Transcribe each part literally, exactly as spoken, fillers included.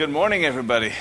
Good morning, everybody.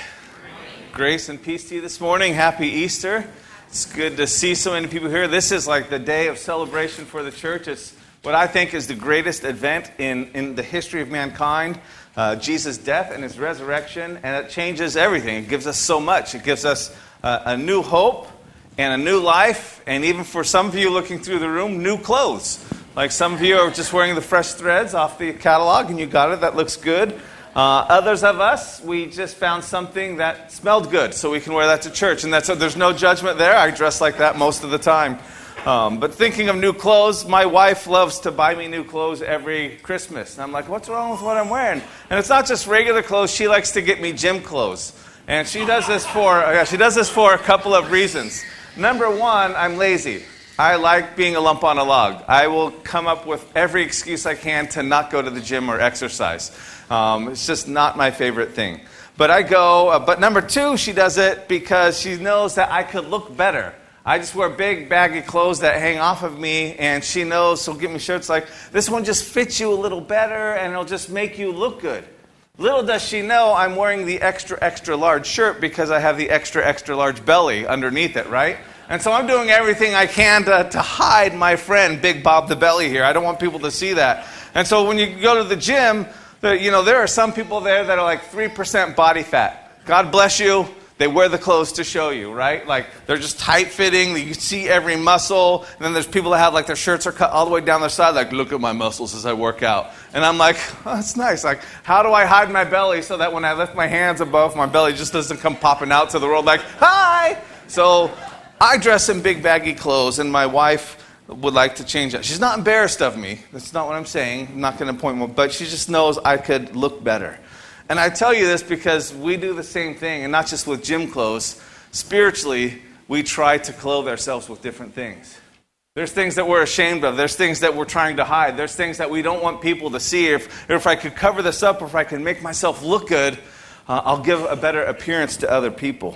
Grace and peace to you this morning. Happy Easter. It's good to see so many people here. This is like the day of celebration for the church. It's what I think is the greatest event in, in the history of mankind. Uh, Jesus' death and his resurrection, and it changes everything. It gives us so much. It gives us uh, a new hope and a new life, and even for some of you looking through the room, new clothes. Like some of you are just wearing the fresh threads off the catalog, and you got it. That looks good. Uh, others of us, we just found something that smelled good, so we can wear that to church. And that's there's no judgment there. I dress like that most of the time. Um, but thinking of new clothes, my wife loves to buy me new clothes every Christmas. And I'm like, what's wrong with what I'm wearing? And it's not just regular clothes. She likes to get me gym clothes. And she does this for yeah, she does this for a couple of reasons. Number one, I'm lazy. I like being a lump on a log. I will come up with every excuse I can to not go to the gym or exercise. Um, it's just not my favorite thing. But I go, uh, but number two, she does it because she knows that I could look better. I just wear big, baggy clothes that hang off of me, and she knows, she'll give me shirts like, this one just fits you a little better, and it'll just make you look good. Little does she know I'm wearing the extra, extra large shirt because I have the extra, extra large belly underneath it, right? And so I'm doing everything I can to, to hide my friend, Big Bob the Belly here. I don't want people to see that. And so when you go to the gym, the, you know, there are some people there that are like three percent body fat. God bless you. They wear the clothes to show you, right? Like, they're just tight-fitting. You see every muscle. And then there's people that have, like, their shirts are cut all the way down their side. Like, look at my muscles as I work out. And I'm like, oh, that's nice. Like, how do I hide my belly so that when I lift my hands above, my belly just doesn't come popping out to the world like, hi! So I dress in big, baggy clothes, and my wife would like to change that. She's not embarrassed of me. That's not what I'm saying. I'm not going to point one. But she just knows I could look better. And I tell you this because we do the same thing, and not just with gym clothes. Spiritually, we try to clothe ourselves with different things. There's things that we're ashamed of. There's things that we're trying to hide. There's things that we don't want people to see. If, or if I could cover this up, or if I can make myself look good, uh, I'll give a better appearance to other people.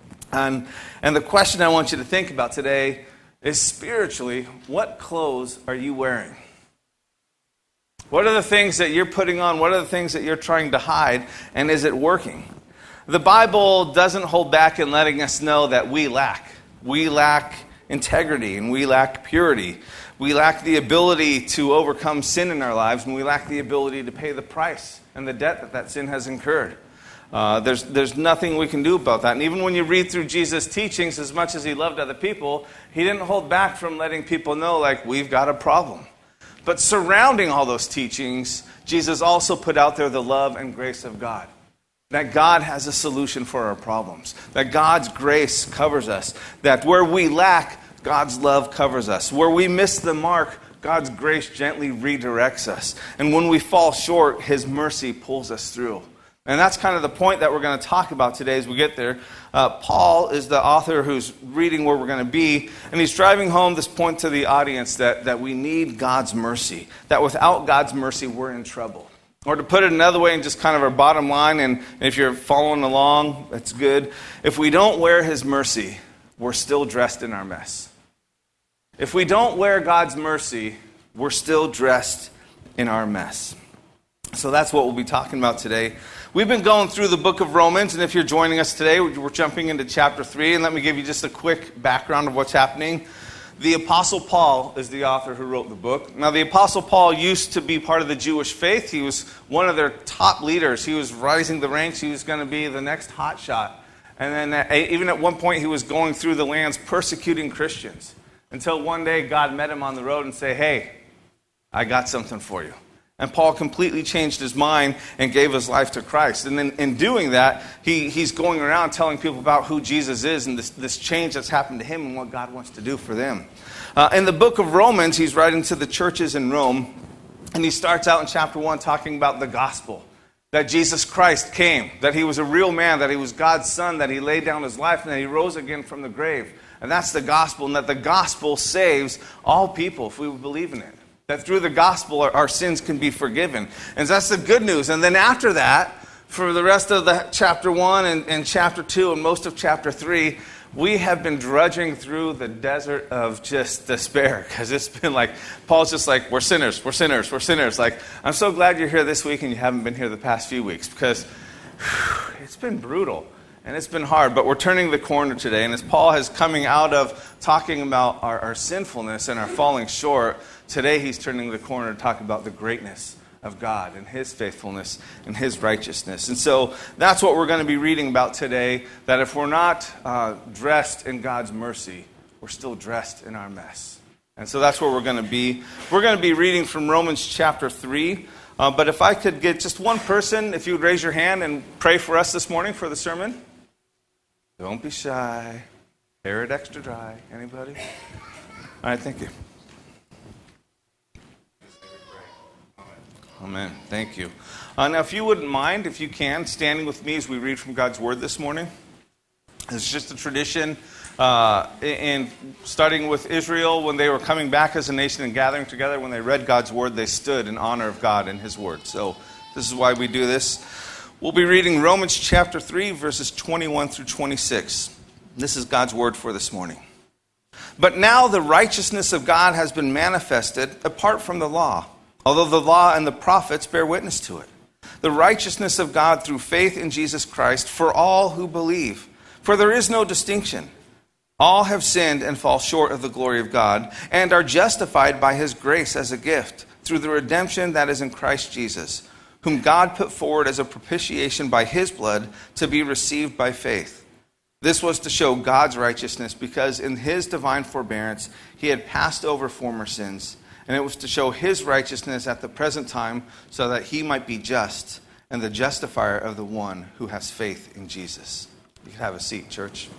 And, and the question I want you to think about today is, spiritually, what clothes are you wearing? What are the things that you're putting on? What are the things that you're trying to hide? And is it working? The Bible doesn't hold back in letting us know that we lack. We lack integrity and we lack purity. We lack the ability to overcome sin in our lives, and we lack the ability to pay the price and the debt that that sin has incurred. Uh, there's there's nothing we can do about that. And even when you read through Jesus' teachings, as much as he loved other people, he didn't hold back from letting people know, like, we've got a problem. But surrounding all those teachings, Jesus also put out there the love and grace of God. That God has a solution for our problems. That God's grace covers us. That where we lack, God's love covers us. Where we miss the mark, God's grace gently redirects us. And when we fall short, his mercy pulls us through. And that's kind of the point that we're going to talk about today as we get there. Uh, Paul is the author who's reading where we're going to be, and he's driving home this point to the audience that, that we need God's mercy, that without God's mercy, we're in trouble. Or to put it another way, and just kind of our bottom line, and if you're following along, that's good. If we don't wear his mercy, we're still dressed in our mess. If we don't wear God's mercy, we're still dressed in our mess. So that's what we'll be talking about today. We've been going through the book of Romans, and if you're joining us today, we're jumping into chapter three, and let me give you just a quick background of what's happening. The Apostle Paul is the author who wrote the book. Now, the Apostle Paul used to be part of the Jewish faith. He was one of their top leaders. He was rising the ranks. He was going to be the next hotshot. And then even at one point, he was going through the lands persecuting Christians, until one day God met him on the road and said, hey, I got something for you. And Paul completely changed his mind and gave his life to Christ. And then in doing that, he, he's going around telling people about who Jesus is and this, this change that's happened to him and what God wants to do for them. Uh, in the book of Romans, he's writing to the churches in Rome. And he starts out in chapter one talking about the gospel. That Jesus Christ came. That he was a real man. That he was God's son. That he laid down his life. And that he rose again from the grave. And that's the gospel. And that the gospel saves all people if we believe in it. That through the gospel, our, our sins can be forgiven. And that's the good news. And then after that, for the rest of the chapter one and, and chapter two and most of chapter three, we have been drudging through the desert of just despair. Because it's been like, Paul's just like, we're sinners, we're sinners, we're sinners. Like, I'm so glad you're here this week and you haven't been here the past few weeks. Because whew, it's been brutal. And it's been hard, but we're turning the corner today. And as Paul is coming out of talking about our, our sinfulness and our falling short, today he's turning the corner to talk about the greatness of God and His faithfulness and His righteousness. And so that's what we're going to be reading about today, that if we're not uh, dressed in God's mercy, we're still dressed in our mess. And so that's where we're going to be. We're going to be reading from Romans chapter three. Uh, but if I could get just one person, if you would raise your hand and pray for us this morning for the sermon. Don't be shy. Hair it extra dry. Anybody? All right, thank you. Amen. Thank you. Uh, now, if you wouldn't mind, if you can, standing with me as we read from God's Word this morning. It's just a tradition, uh, and starting with Israel, when they were coming back as a nation and gathering together, when they read God's Word, they stood in honor of God and His Word. So this is why we do this. We'll be reading Romans chapter three, verses twenty-one through twenty-six. This is God's Word for this morning. But now the righteousness of God has been manifested apart from the law, although the law and the prophets bear witness to it. The righteousness of God through faith in Jesus Christ for all who believe. For there is no distinction. All have sinned and fall short of the glory of God, and are justified by His grace as a gift, through the redemption that is in Christ Jesus, whom God put forward as a propitiation by His blood to be received by faith. This was to show God's righteousness, because in His divine forbearance He had passed over former sins, and it was to show His righteousness at the present time, so that He might be just and the justifier of the one who has faith in Jesus. You can have a seat, church.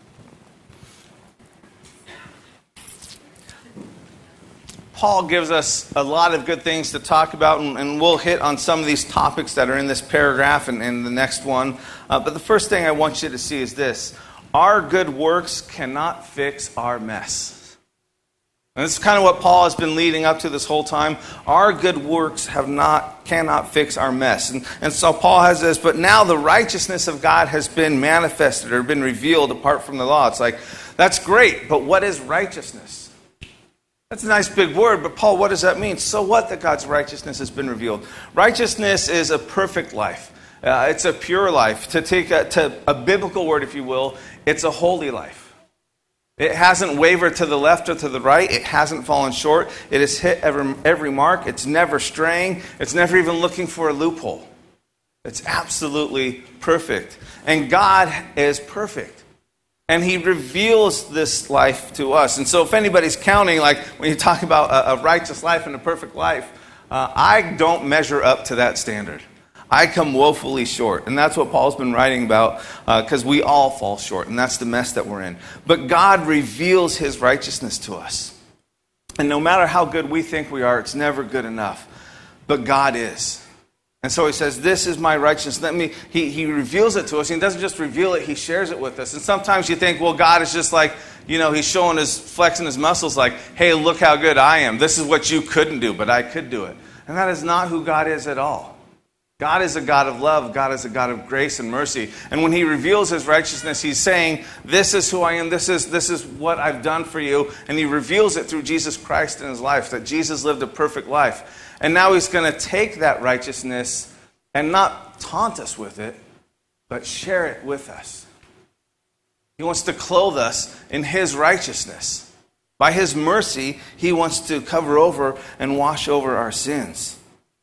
Paul gives us a lot of good things to talk about, and, and we'll hit on some of these topics that are in this paragraph and in the next one. Uh, but the first thing I want you to see is this. Our good works cannot fix our mess. And this is kind of what Paul has been leading up to this whole time. Our good works have not, cannot fix our mess. And, and so Paul has this, but now the righteousness of God has been manifested or been revealed apart from the law. It's like, that's great, but what is righteousness? That's a nice big word, but Paul, what does that mean? So what that God's righteousness has been revealed? Righteousness is a perfect life. Uh, it's a pure life. To take a, to a biblical word, if you will, it's a holy life. It hasn't wavered to the left or to the right. It hasn't fallen short. It has hit every, every mark. It's never straying. It's never even looking for a loophole. It's absolutely perfect. And God is perfect. And He reveals this life to us. And so if anybody's counting, like when you talk about a, a righteous life and a perfect life, uh, I don't measure up to that standard. I come woefully short. And that's what Paul's been writing about, because uh, we all fall short. And that's the mess that we're in. But God reveals His righteousness to us. And no matter how good we think we are, it's never good enough. But God is. And so He says, this is my righteousness. Let me, he, he reveals it to us. He doesn't just reveal it, He shares it with us. And sometimes you think, well, God is just like, you know, He's showing His, flexing His muscles like, hey, look how good I am. This is what you couldn't do, but I could do it. And that is not who God is at all. God is a God of love. God is a God of grace and mercy. And when He reveals His righteousness, He's saying, this is who I am. This is, this is what I've done for you. And He reveals it through Jesus Christ in His life, that Jesus lived a perfect life. And now He's going to take that righteousness and not taunt us with it, but share it with us. He wants to clothe us in His righteousness. By His mercy, He wants to cover over and wash over our sins.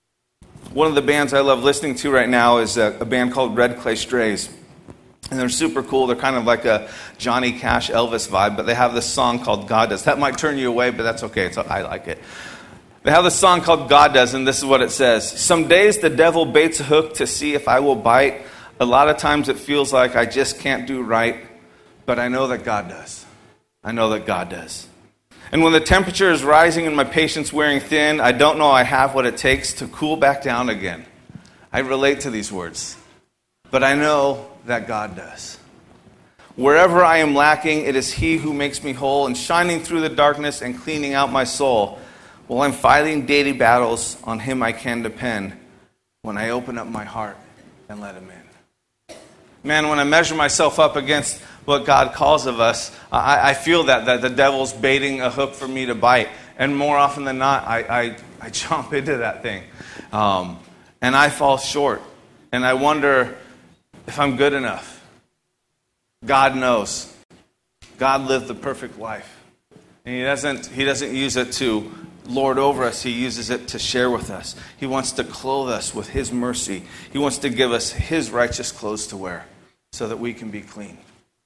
One of the bands I love listening to right now is a, a band called Red Clay Strays. And they're super cool. They're kind of like a Johnny Cash, Elvis vibe, but they have this song called God Does. That might turn you away, but that's okay. It's, I like it. They have this song called God Does, and this is what it says. Some days the devil baits a hook to see if I will bite. A lot of times it feels like I just can't do right, but I know that God does. I know that God does. And when the temperature is rising and my patience wearing thin, I don't know I have what it takes to cool back down again. I relate to these words, but I know that God does. Wherever I am lacking, it is He who makes me whole and shining through the darkness and cleaning out my soul. While I'm fighting daily battles, on Him I can depend when I open up my heart and let Him in. Man, when I measure myself up against what God calls of us, I, I feel that, that the devil's baiting a hook for me to bite. And more often than not, I, I, I jump into that thing. Um, and I fall short. And I wonder, if I'm good enough. God knows. God lived the perfect life. And he doesn't, he doesn't use it to lord over us. He uses it to share with us. He wants to clothe us with his mercy. He wants to give us his righteous clothes to wear so that we can be clean.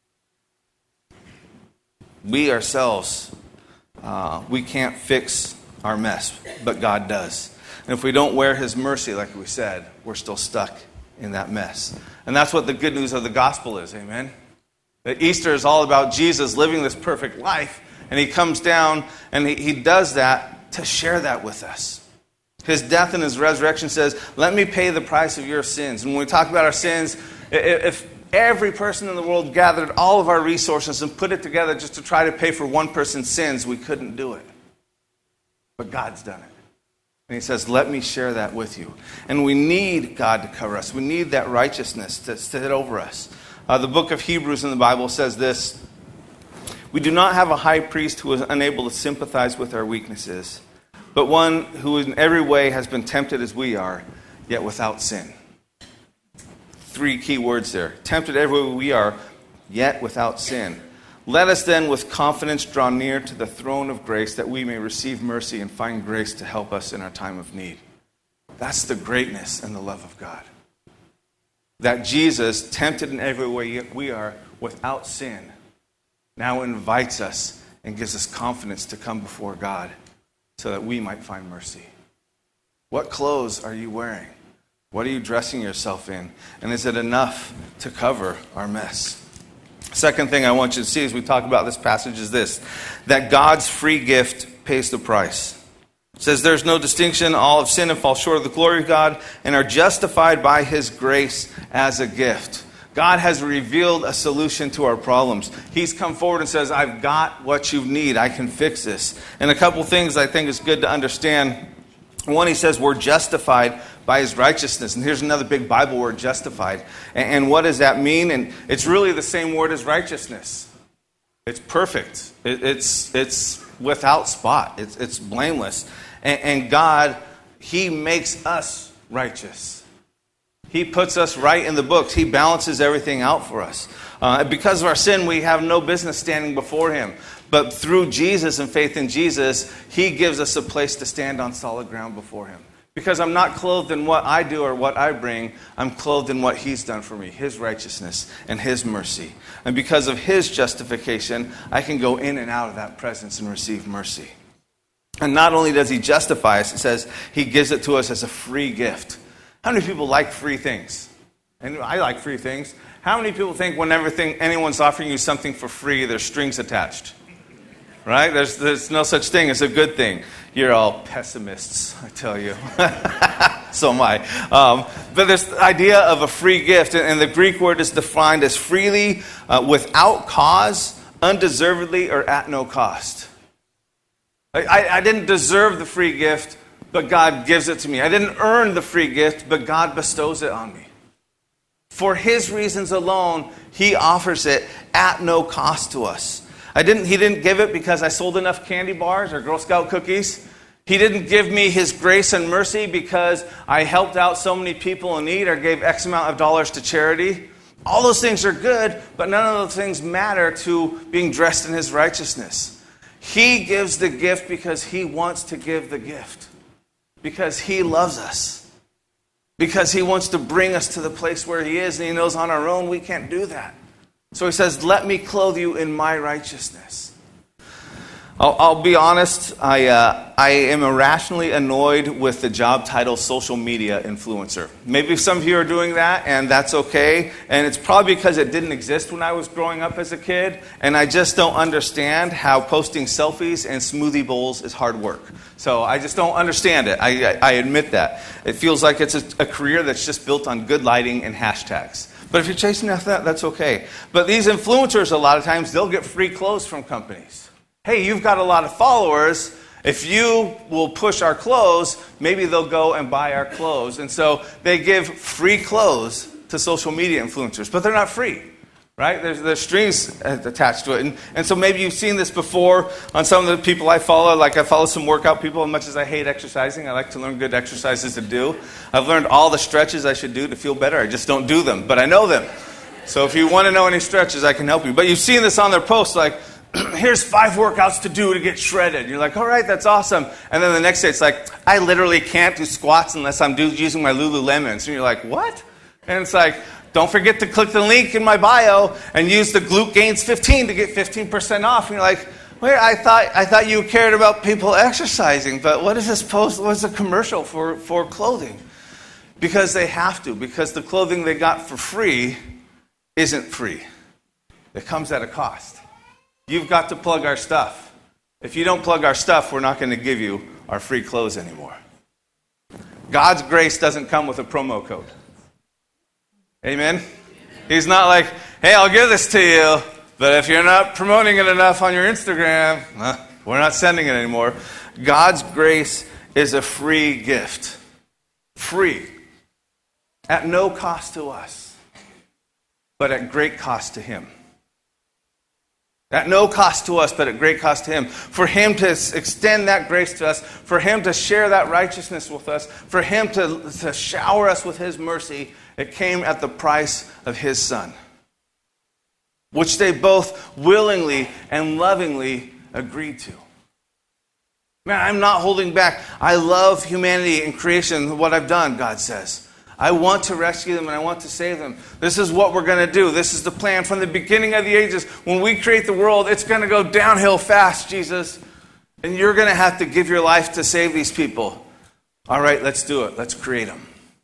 We ourselves, uh, we can't fix our mess, but God does. And if we don't wear his mercy, like we said, we're still stuck in that mess. And that's what the good news of the gospel is, amen? That Easter is all about Jesus living this perfect life, and he comes down and he, he does that to share that with us. His death and his resurrection says, let me pay the price of your sins. And when we talk about our sins, if every person in the world gathered all of our resources and put it together just to try to pay for one person's sins, we couldn't do it. But God's done it. And he says, let me share that with you. And we need God to cover us. We need that righteousness to sit over us. Uh, the book of Hebrews in the Bible says this: we do not have a high priest who is unable to sympathize with our weaknesses, but one who in every way has been tempted as we are, yet without sin. Three key words there. Tempted every way we are, yet without sin. Let us then with confidence draw near to the throne of grace that we may receive mercy and find grace to help us in our time of need. That's the greatness and the love of God. That Jesus, tempted in every way we are, without sin, now invites us and gives us confidence to come before God so that we might find mercy. What clothes are you wearing? What are you dressing yourself in? And is it enough to cover our mess? Second thing I want you to see as we talk about this passage is this: that God's free gift pays the price. It says there's no distinction, all have sinned and fall short of the glory of God and are justified by his grace as a gift. God has revealed a solution to our problems. He's come forward and says, I've got what you need. I can fix this. And a couple things I think is good to understand. One, he says we're justified by his righteousness. And here's another big Bible word, justified. And, and what does that mean? And it's really the same word as righteousness. It's perfect. It, it's it's without spot. It's, it's blameless. And, and God, he makes us righteous. He puts us right in the books. He balances everything out for us. Uh, because of our sin, we have no business standing before him. But through Jesus and faith in Jesus, he gives us a place to stand on solid ground before him. Because I'm not clothed in what I do or what I bring. I'm clothed in what he's done for me, his righteousness and his mercy. And because of his justification, I can go in and out of that presence and receive mercy. And not only does he justify us, it says he gives it to us as a free gift. How many people like free things? And I like free things. How many people think when everything, anyone's offering you something for free, there's strings attached? Right? There's, there's no such thing as a good thing. You're all pessimists, I tell you. So am I. Um, but there's the idea of a free gift, and the Greek word is defined as freely, uh, without cause, undeservedly, or at no cost. I, I didn't deserve the free gift, but God gives it to me. I didn't earn the free gift, but God bestows it on me. For his reasons alone, he offers it at no cost to us. I didn't, he didn't give it because I sold enough candy bars or Girl Scout cookies. He didn't give me his grace and mercy because I helped out so many people in need or gave X amount of dollars to charity. All those things are good, but none of those things matter to being dressed in his righteousness. He gives the gift because he wants to give the gift. Because he loves us. Because he wants to bring us to the place where he is, and he knows on our own we can't do that. So he says, let me clothe you in my righteousness. I'll, I'll be honest, I, uh, I am irrationally annoyed with the job title social media influencer. Maybe some of you are doing that, and that's okay. And it's probably because it didn't exist when I was growing up as a kid, and I just don't understand how posting selfies and smoothie bowls is hard work. So I just don't understand it. I, I, I admit that. It feels like it's a, a career that's just built on good lighting and hashtags. But if you're chasing after that, that's okay. But these influencers, a lot of times, they'll get free clothes from companies. Hey, you've got a lot of followers. If you will push our clothes, maybe they'll go and buy our clothes. And so they give free clothes to social media influencers, but they're not free. right? There's, there's strings attached to it. And, and so maybe you've seen this before on some of the people I follow. Like I follow some workout people. As much as I hate exercising, I like to learn good exercises to do. I've learned all the stretches I should do to feel better. I just don't do them, but I know them. So if you want to know any stretches, I can help you. But you've seen this on their posts, like, here's five workouts to do to get shredded. You're like, all right, that's awesome. And then the next day it's like, I literally can't do squats unless I'm do, using my Lululemons. And you're like, what? And it's like, don't forget to click the link in my bio and use the Glute Gains fifteen to get fifteen percent off. And you're like, wait, I thought I thought you cared about people exercising, but what is this post? What's a commercial for, for clothing? Because they have to, because the clothing they got for free isn't free. It comes at a cost. You've got to plug our stuff. If you don't plug our stuff, we're not going to give you our free clothes anymore. God's grace doesn't come with a promo code. Amen? He's not like, hey, I'll give this to you, but if you're not promoting it enough on your Instagram, uh, we're not sending it anymore. God's grace is a free gift. Free. At no cost to us, but at great cost to Him. At no cost to us, but at great cost to Him. For Him to extend that grace to us, for Him to share that righteousness with us, for Him to, to shower us with His mercy, it came at the price of His Son, which they both willingly and lovingly agreed to. Man, I'm not holding back. I love humanity and creation, what I've done, God says. I want to rescue them and I want to save them. This is what we're going to do. This is the plan from the beginning of the ages. When we create the world, it's going to go downhill fast, Jesus. And you're going to have to give your life to save these people. All right, let's do it. Let's create them.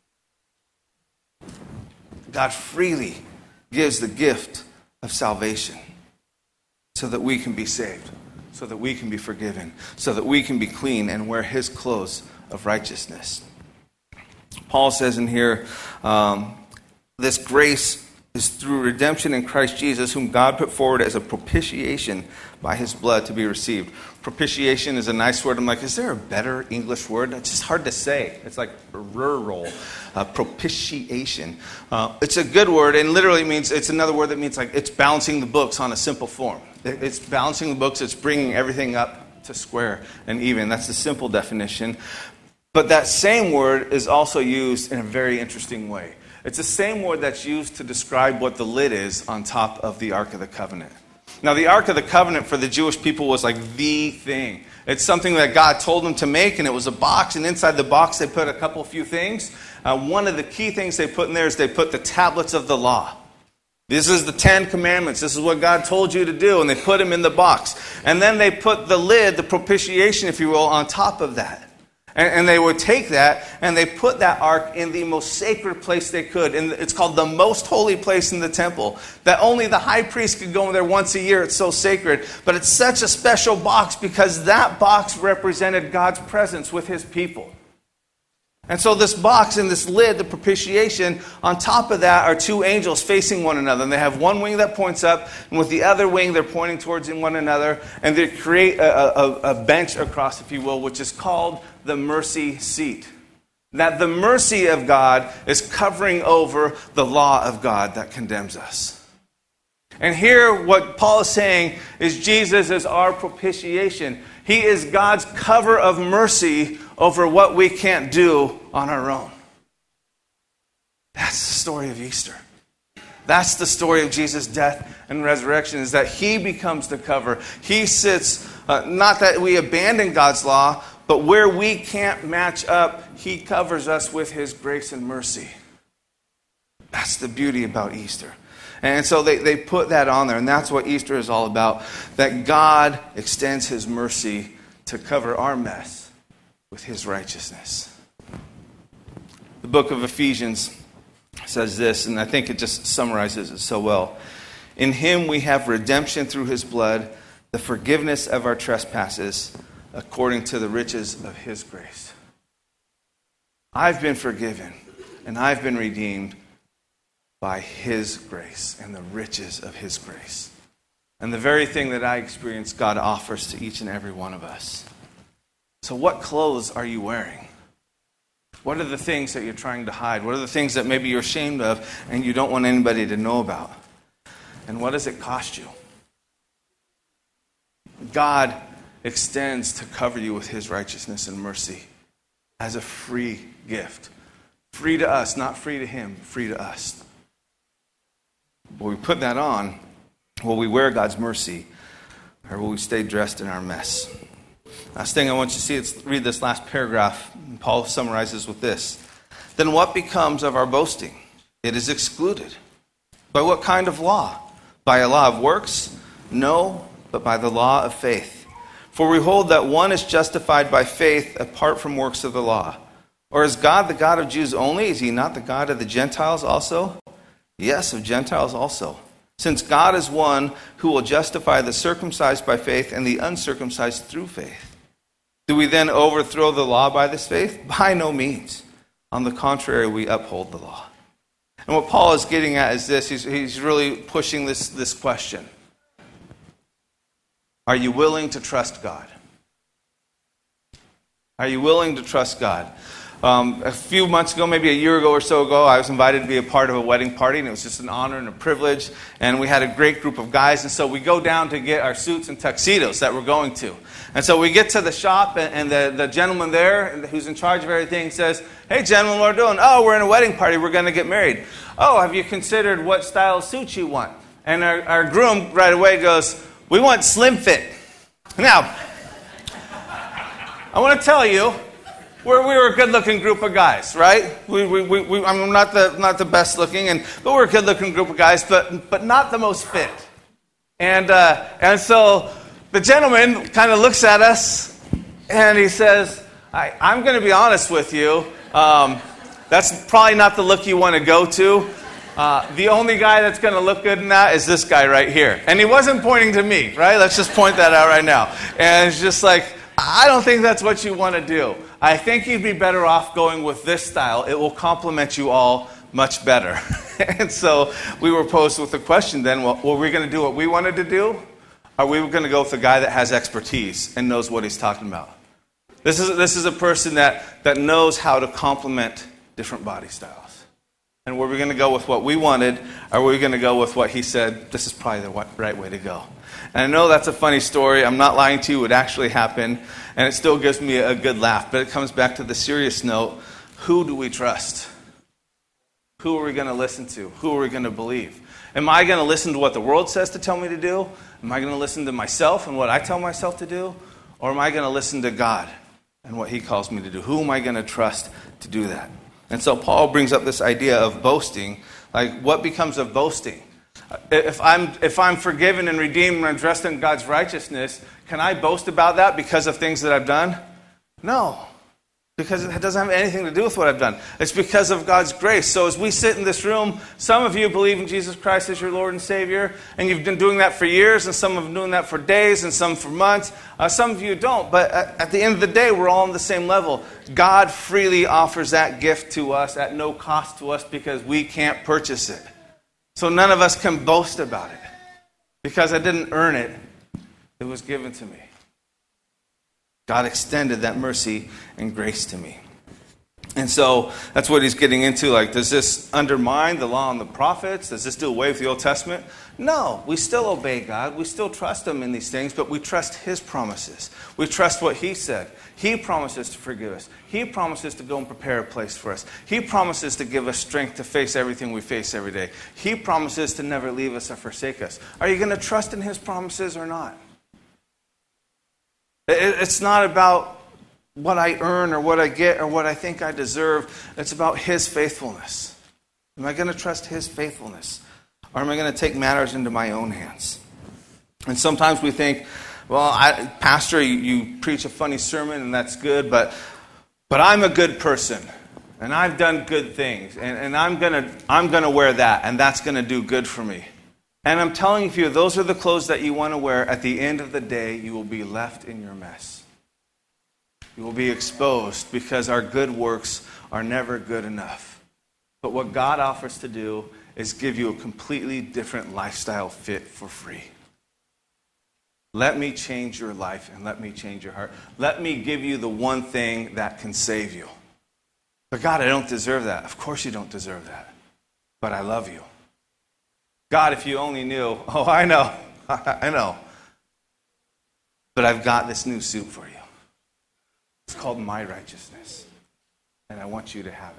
God freely gives the gift of salvation so that we can be saved, so that we can be forgiven, so that we can be clean and wear His clothes of righteousness. Paul says in here, um, this grace is through redemption in Christ Jesus, whom God put forward as a propitiation by His blood to be received. Propitiation is a nice word. I'm like, is there a better English word? It's just hard to say. It's like rural. Uh, propitiation. Uh, it's a good word, and literally means, it's another word that means like it's balancing the books on a simple form. It's balancing the books. It's bringing everything up to square and even. That's the simple definition. But that same word is also used in a very interesting way. It's the same word that's used to describe what the lid is on top of the Ark of the Covenant. Now, the Ark of the Covenant for the Jewish people was like the thing. It's something that God told them to make, and it was a box, and inside the box they put a couple few things. Uh, one of the key things they put in there is they put the tablets of the law. This is the Ten Commandments. This is what God told you to do, and they put them in the box. And then they put the lid, the propitiation, if you will, on top of that. And, and they would take that, and they put that ark in the most sacred place they could. And it's called the most holy place in the temple, that only the high priest could go in there once a year. It's so sacred. But it's such a special box because that box represented God's presence with His people. And so this box and this lid, the propitiation, on top of that are two angels facing one another. And they have one wing that points up, and with the other wing they're pointing towards one another. And they create a, a, a bench across, if you will, which is called the mercy seat. That the mercy of God is covering over the law of God that condemns us. And here what Paul is saying is Jesus is our propitiation. He is God's cover of mercy over what we can't do on our own. That's the story of Easter. That's the story of Jesus' death and resurrection, is that He becomes the cover. He sits, uh, not that we abandon God's law, but where we can't match up, He covers us with His grace and mercy. That's the beauty about Easter. And so they, they put that on there, and that's what Easter is all about. That God extends His mercy to cover our mess with His righteousness. The book of Ephesians says this, and I think it just summarizes it so well. In Him we have redemption through His blood, the forgiveness of our trespasses, according to the riches of His grace. I've been forgiven, and I've been redeemed by His grace and the riches of His grace. And the very thing that I experience, God offers to each and every one of us. So what clothes are you wearing? What are the things that you're trying to hide? What are the things that maybe you're ashamed of and you don't want anybody to know about? And what does it cost you? God extends to cover you with his righteousness and mercy as a free gift. Free to us, not free to him, free to us. Will we put that on? Will we wear God's mercy? Or will we stay dressed in our mess? Last thing I want you to see is read this last paragraph. Paul summarizes with this. Then what becomes of our boasting? It is excluded. By what kind of law? By a law of works? No, but by the law of faith. For we hold that one is justified by faith apart from works of the law. Or is God the God of Jews only? Is he not the God of the Gentiles also? Yes, of Gentiles also. Since God is one who will justify the circumcised by faith and the uncircumcised through faith. Do we then overthrow the law by this faith? By no means. On the contrary, we uphold the law. And what Paul is getting at is this. He's, he's really pushing this, this question. Are you willing to trust God? Are you willing to trust God? Um, a few months ago, maybe a year ago or so ago, I was invited to be a part of a wedding party, and it was just an honor and a privilege. And we had a great group of guys, and so we go down to get our suits and tuxedos that we're going to. And so we get to the shop, and, and the, the gentleman there, who's in charge of everything, says, "Hey, gentlemen, what are we doing?" "Oh, we're in a wedding party. We're going to get married." "Oh, have you considered what style of suit you want?" And our, our groom right away goes, "We want slim fit." Now, I want to tell you, We're, we were a good-looking group of guys, right? We, we, we, we, I'm not the not the best-looking, and but we're a good-looking group of guys, but but not the most fit. And uh, and so the gentleman kind of looks at us, and he says, I, "I'm going to be honest with you. Um, that's probably not the look you want to go to. Uh, the only guy that's going to look good in that is this guy right here." And he wasn't pointing to me, right? Let's just point that out right now. And it's just like, I don't think that's what you want to do. I think you'd be better off going with this style. It will complement you all much better. And so we were posed with the question then, well, were we going to do what we wanted to do? Or we were going to go with the guy that has expertise and knows what he's talking about? This is, this is a person that, that knows how to complement different body styles. And were we going to go with what we wanted, or were we going to go with what he said, this is probably the right way to go? And I know that's a funny story. I'm not lying to you. It actually happened. And it still gives me a good laugh. But it comes back to the serious note. Who do we trust? Who are we going to listen to? Who are we going to believe? Am I going to listen to what the world says to tell me to do? Am I going to listen to myself and what I tell myself to do? Or am I going to listen to God and what he calls me to do? Who am I going to trust to do that? And so Paul brings up this idea of boasting. Like, what becomes of boasting? If I'm if I'm forgiven and redeemed and I'm dressed in God's righteousness, can I boast about that because of things that I've done? No, because it doesn't have anything to do with what I've done. It's because of God's grace. So as we sit in this room, some of you believe in Jesus Christ as your Lord and Savior, and you've been doing that for years, and some have been doing that for days, and some for months. Uh, some of you don't, but at, at the end of the day, we're all on the same level. God freely offers that gift to us at no cost to us because we can't purchase it. So none of us can boast about it because I didn't earn it. It was given to me. God extended that mercy and grace to me. And so that's what he's getting into. Like, does this undermine the law and the prophets? Does this do away with the Old Testament? No, we still obey God. We still trust him in these things, but we trust his promises. We trust what he said. He promises to forgive us. He promises to go and prepare a place for us. He promises to give us strength to face everything we face every day. He promises to never leave us or forsake us. Are you going to trust in his promises or not? It's not about what I earn or what I get or what I think I deserve. It's about his faithfulness. Am I going to trust his faithfulness? Or am I going to take matters into my own hands? And sometimes we think, well, I, Pastor, you, you preach a funny sermon and that's good, but but I'm a good person and I've done good things and, and I'm gonna I'm gonna wear that and that's gonna do good for me. And I'm telling you, those are the clothes that you want to wear. At the end of the day, you will be left in your mess. You will be exposed because our good works are never good enough. But what God offers to do is give you a completely different lifestyle fit for free. Let me change your life and let me change your heart. Let me give you the one thing that can save you. But God, I don't deserve that. Of course you don't deserve that. But I love you. God, if you only knew. Oh, I know. I know. But I've got this new suit for you. It's called my righteousness. And I want you to have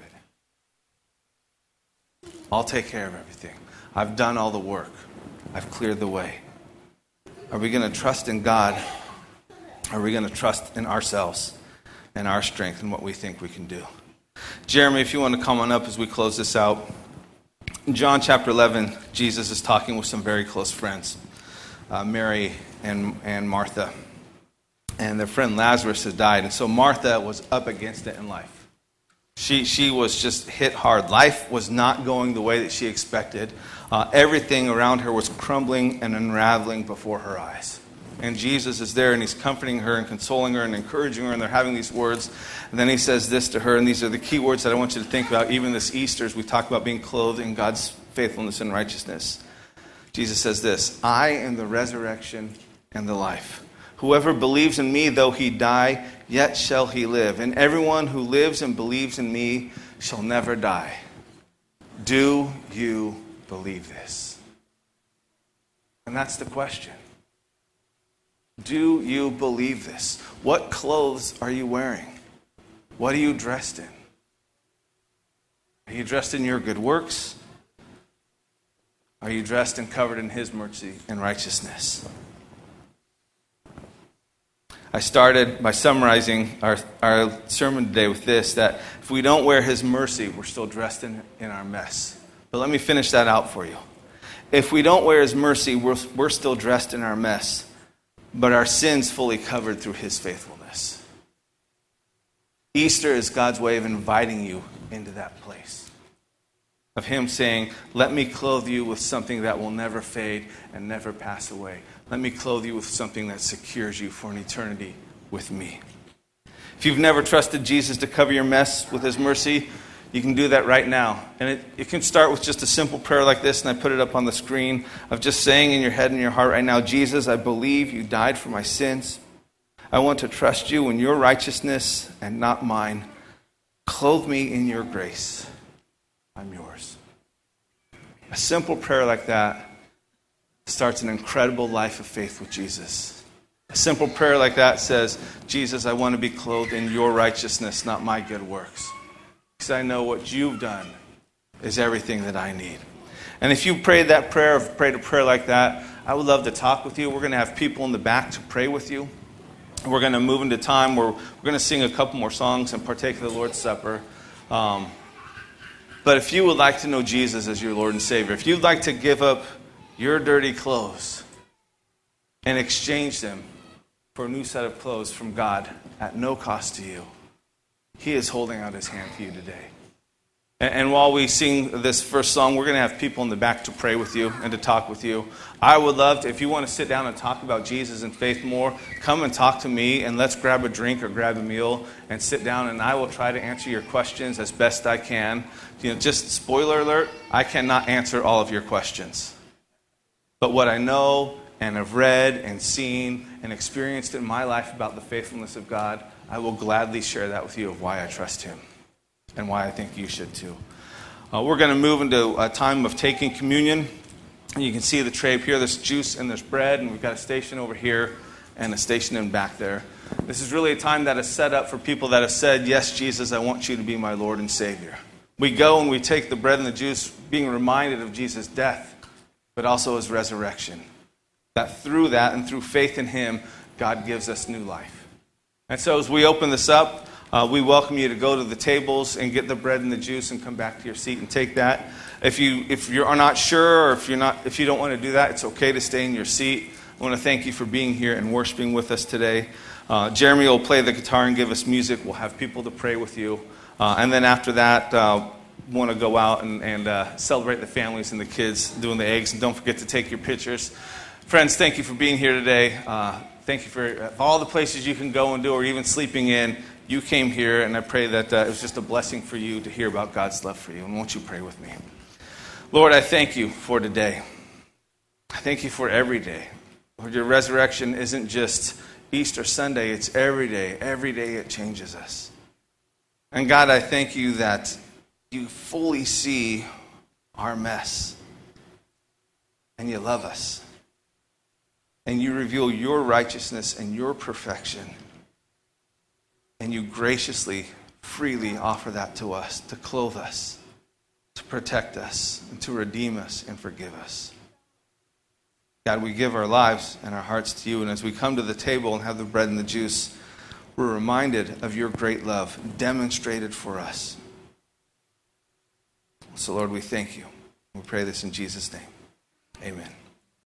it. I'll take care of everything. I've done all the work. I've cleared the way. Are we going to trust in God? Or are we going to trust in ourselves and our strength and what we think we can do? Jeremy, if you want to come on up as we close this out. In John chapter eleven, Jesus is talking with some very close friends, uh, Mary and, and Martha. And their friend Lazarus has died. And so Martha was up against it in life. She, she was just hit hard. Life was not going the way that she expected. Uh, everything around her was crumbling and unraveling before her eyes. And Jesus is there, and he's comforting her and consoling her and encouraging her, and they're having these words. And then he says this to her, and these are the key words that I want you to think about, even this Easter, as we talk about being clothed in God's faithfulness and righteousness. Jesus says this, I am the resurrection and the life. Whoever believes in me, though he die, yet shall he live. And everyone who lives and believes in me shall never die. Do you believe this? And that's the question. Do you believe this? What clothes are you wearing? What are you dressed in? Are you dressed in your good works? Are you dressed and covered in his mercy and righteousness? I started by summarizing our, our sermon today with this, that if we don't wear his mercy, we're still dressed in, in our mess. But let me finish that out for you. If we don't wear his mercy, we're, we're still dressed in our mess, but our sins fully covered through his faithfulness. Easter is God's way of inviting you into that place. Of him saying, let me clothe you with something that will never fade and never pass away. Let me clothe you with something that secures you for an eternity with me. If you've never trusted Jesus to cover your mess with his mercy, you can do that right now. And it, it can start with just a simple prayer like this, and I put it up on the screen, of just saying in your head and your heart right now, Jesus, I believe you died for my sins. I want to trust you in your righteousness and not mine. Clothe me in your grace. I'm yours. A simple prayer like that starts an incredible life of faith with Jesus. A simple prayer like that says, Jesus, I want to be clothed in your righteousness, not my good works. Because I know what you've done is everything that I need. And if you prayed that prayer, or prayed a prayer like that, I would love to talk with you. We're going to have people in the back to pray with you. We're going to move into time where we're going to sing a couple more songs and partake of the Lord's Supper. Um, but if you would like to know Jesus as your Lord and Savior, if you'd like to give up your dirty clothes and exchange them for a new set of clothes from God at no cost to you, he is holding out his hand to you today. And, and while we sing this first song, we're going to have people in the back to pray with you and to talk with you. I would love to, if you want to sit down and talk about Jesus and faith more, come and talk to me, and let's grab a drink or grab a meal and sit down, and I will try to answer your questions as best I can. You know, just spoiler alert, I cannot answer all of your questions. But what I know and have read and seen and experienced in my life about the faithfulness of God, I will gladly share that with you of why I trust him and why I think you should too. Uh, we're going to move into a time of taking communion. And you can see the tray up here. There's juice and there's bread, and we've got a station over here and a station in back there. This is really a time that is set up for people that have said, yes, Jesus, I want you to be my Lord and Savior. We go and we take the bread and the juice being reminded of Jesus' death, but also his resurrection. That through that and through faith in him, God gives us new life. And so as we open this up, uh, we welcome you to go to the tables and get the bread and the juice and come back to your seat and take that. If you if you are not sure, or if you're not if you don't want to do that, it's okay to stay in your seat. I want to thank you for being here and worshiping with us today. Uh, Jeremy will play the guitar and give us music. We'll have people to pray with you. Uh, and then after that, uh, we want to go out and, and uh, celebrate the families and the kids doing the eggs. And don't forget to take your pictures. Friends, thank you for being here today. Uh, thank you for uh, all the places you can go and do, or even sleeping in. You came here, and I pray that uh, it was just a blessing for you to hear about God's love for you. And won't you pray with me? Lord, I thank you for today. I thank you for every day. Lord, your resurrection isn't just Easter Sunday. It's every day. Every day it changes us. And God, I thank you that you fully see our mess. and you love us. And you reveal your righteousness and your perfection. And you graciously, freely offer that to us, to clothe us, to protect us, and to redeem us and forgive us. God, we give our lives and our hearts to you. And as we come to the table and have the bread and the juice, we're reminded of your great love demonstrated for us. So, Lord, we thank you. We pray this in Jesus' name. Amen.